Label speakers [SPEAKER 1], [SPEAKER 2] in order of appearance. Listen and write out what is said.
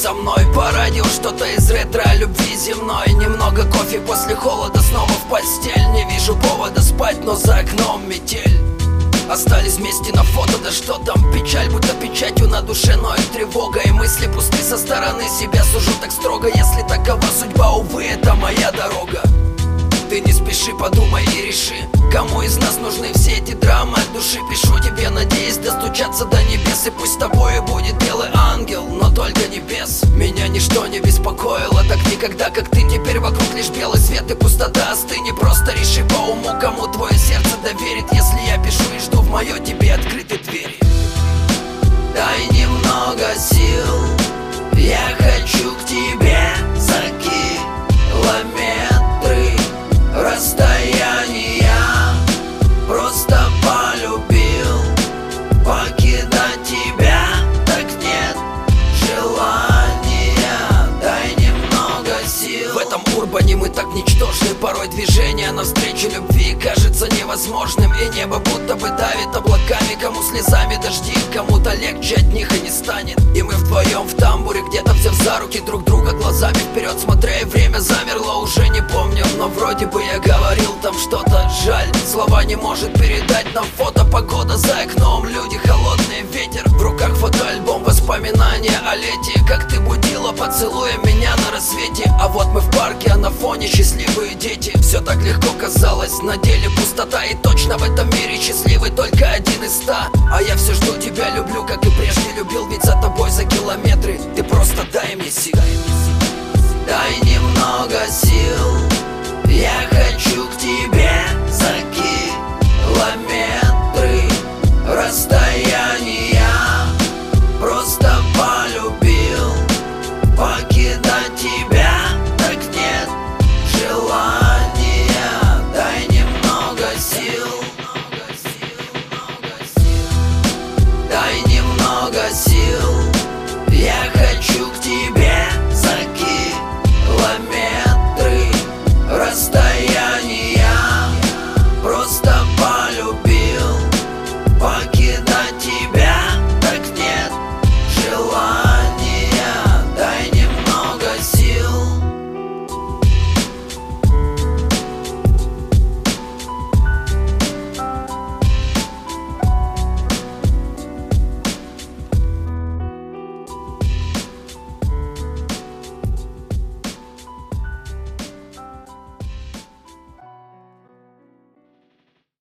[SPEAKER 1] со мной по радио что-то из ретро о любви земной. Немного кофе после холода, снова в постель. Не вижу повода спать, но за окном метель. Остались вместе на фото, да что там печаль, будто печатью на душе ноет тревога. И мысли пусты, со стороны себя сужу так строго. Если такова судьба, увы, это моя дорога. Ты не спеши, подумай и реши, кому из нас нужны все эти драмы от души. Пишу тебе, надеясь достучаться до небес. И пусть с тобой будет белый ангел, но только не бес. Меня ничто не беспокоило так никогда, как ты. Теперь вокруг лишь белый свет и пустота. Остынь, просто реши по уму, кому твое сердце доверит. Если я пишу и жду в мое тебе открыты двери. Дай немного сил, я хочу к тебе за километры расстояния. Просто полюбил, покидать тебя так нет желания. Дай немного сил. В этом урбане мы так ничтожны, порой движение навстречу любви кажется невозможным. И небо будто бы давит облаками, кому слезами дожди, кому-то легче от них и не станет. И мы вдвоем в тамбуре, где-то взяв за руки друг друга, глазами вперед смотря, и время замерло, уже не помню. Но вроде бы я говорил там что-то, жаль, слова не может передать нам фото. Погода за окном, люди холодные, ветер в руках, фотоальбом, воспоминания о лете. Как ты будила, поцелуя меня на рассвете. А вот мы в парке, а на фоне счастливые дети. Все так легко казалось, на деле пустота. И точно в этом мире счастливый только один из 100. А я все жду тебя, люблю, как и прежде любил. Ведь за тобой за километры, ты просто дай мне сил. Дай немного сил, я